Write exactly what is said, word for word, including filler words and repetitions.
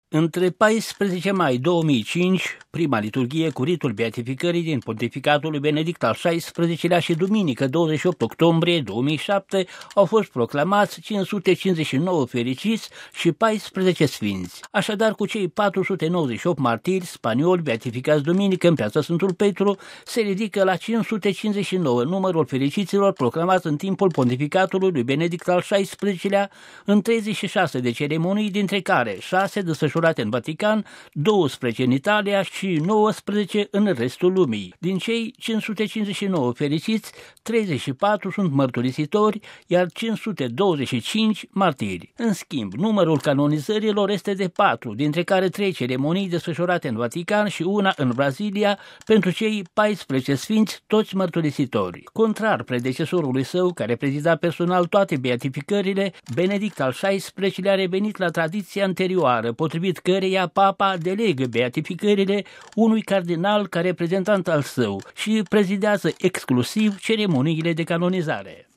Între paisprezece mai două mii cinci, prima liturghie cu ritul beatificării din pontificatul lui Benedict al șaisprezecelea și duminică douăzeci și opt octombrie două mii șapte au fost proclamați cinci sute cincizeci și nouă fericiți și paisprezece sfinți. Așadar, cu cei patru sute nouăzeci și opt martiri spanioli beatificați duminică în piața Sfântul Petru, se ridică la cinci sute cincizeci și nouă numărul fericiților proclamați în timpul pontificatului lui Benedict al șaisprezecelea în treizeci și șase de ceremonii, dintre care șase desfășurate în Vatican, douăsprezece în Italia și nouăsprezece în restul lumii. Din cei cinci sute cincizeci și nouă fericiți, treizeci și patru sunt mărturisitori, iar cinci sute douăzeci și cinci martiri. În schimb, numărul canonizărilor este de patru, dintre care trei ceremonii desfășurate în Vatican și una în Brazilia pentru cei paisprezece sfinți, toți mărturisitori. Contrar predecesorului său, care prezida personal toate beatificările, Benedict al șaisprezecelea a revenit la tradiția anterioară, potrivit căreia papa delegă beatificările unui cardinal ca reprezentant al său și prezidează exclusiv ceremoniile de canonizare.